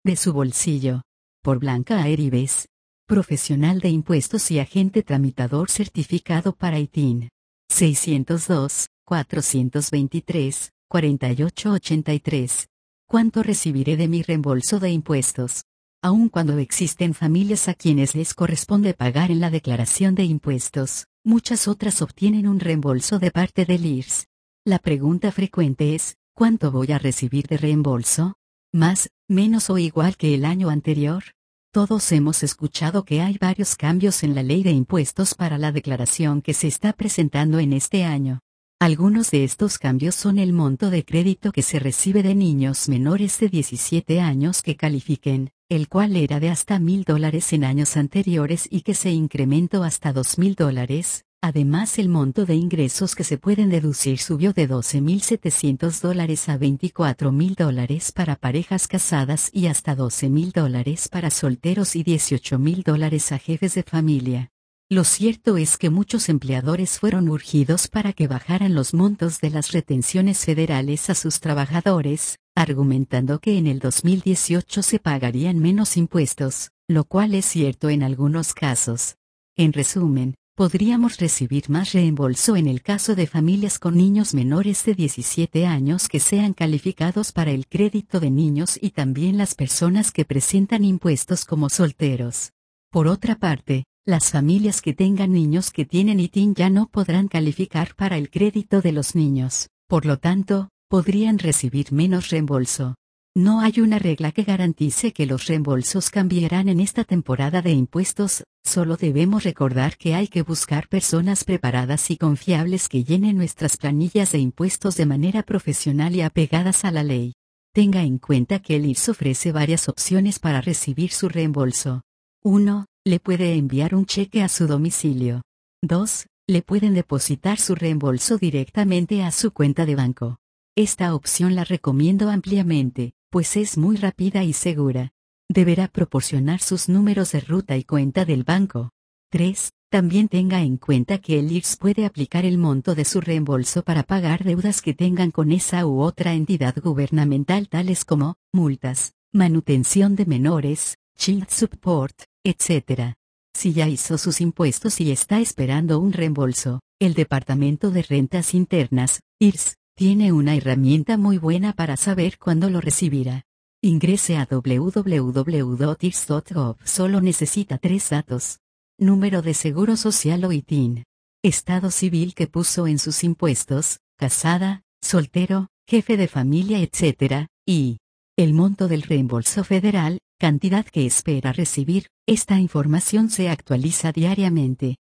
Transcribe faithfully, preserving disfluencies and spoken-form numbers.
de su bolsillo. Por Blanca Airibes, profesional de impuestos y agente tramitador certificado para I T I N. seiscientos dos, cuatrocientos veintitrés, cuarenta y ocho ochenta y tres. ¿Cuánto recibiré de mi reembolso de impuestos? Aun cuando existen familias a quienes les corresponde pagar en la declaración de impuestos, muchas otras obtienen un reembolso de parte del I R S. La pregunta frecuente es, ¿cuánto voy a recibir de reembolso? ¿Más, menos o igual que el año anterior? Todos hemos escuchado que hay varios cambios en la ley de impuestos para la declaración que se está presentando en este año. Algunos de estos cambios son el monto de crédito que se recibe de niños menores de diecisiete años que califiquen, el cual era de hasta mil dólares en años anteriores y que se incrementó hasta dos mil dólares. Además, el monto de ingresos que se pueden deducir subió de doce mil setecientos dólares a veinticuatro mil dólares para parejas casadas y hasta doce mil dólares para solteros y dieciocho mil dólares a jefes de familia. Lo cierto es que muchos empleadores fueron urgidos para que bajaran los montos de las retenciones federales a sus trabajadores, argumentando que en el dos mil dieciocho se pagarían menos impuestos, lo cual es cierto en algunos casos. En resumen, podríamos recibir más reembolso en el caso de familias con niños menores de diecisiete años que sean calificados para el crédito de niños y también las personas que presentan impuestos como solteros. Por otra parte, las familias que tengan niños que tienen I T I N ya no podrán calificar para el crédito de los niños, por lo tanto, podrían recibir menos reembolso. No hay una regla que garantice que los reembolsos cambiarán en esta temporada de impuestos, solo debemos recordar que hay que buscar personas preparadas y confiables que llenen nuestras planillas de impuestos de manera profesional y apegadas a la ley. Tenga en cuenta que el I R S ofrece varias opciones para recibir su reembolso. uno. Le puede enviar un cheque a su domicilio. dos. Le pueden depositar su reembolso directamente a su cuenta de banco. Esta opción la recomiendo ampliamente, pues es muy rápida y segura. Deberá proporcionar sus números de ruta y cuenta del banco. tres. También tenga en cuenta que el I R S puede aplicar el monto de su reembolso para pagar deudas que tengan con esa u otra entidad gubernamental tales como multas, manutención de menores, child support, etcétera. Si ya hizo sus impuestos y está esperando un reembolso, el Departamento de Rentas Internas, I R S, tiene una herramienta muy buena para saber cuándo lo recibirá. Ingrese a w w w punto i r s punto gov. Solo necesita tres datos. Número de seguro social o I T I N. Estado civil que puso en sus impuestos, casada, soltero, jefe de familia, etcétera, y el monto del reembolso federal, cantidad que espera recibir. Esta información se actualiza diariamente.